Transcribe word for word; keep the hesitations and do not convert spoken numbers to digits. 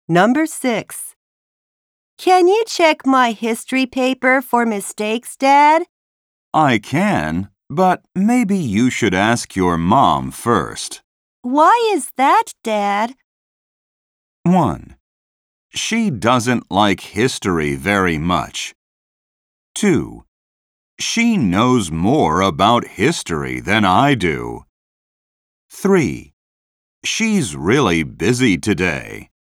Number six. Can you check my history paper for mistakes, Dad? I can, but maybe you should ask your mom first. Why is that, Dad? one. She doesn't like history very much. two. She knows more about history than I do. three. She's really busy today.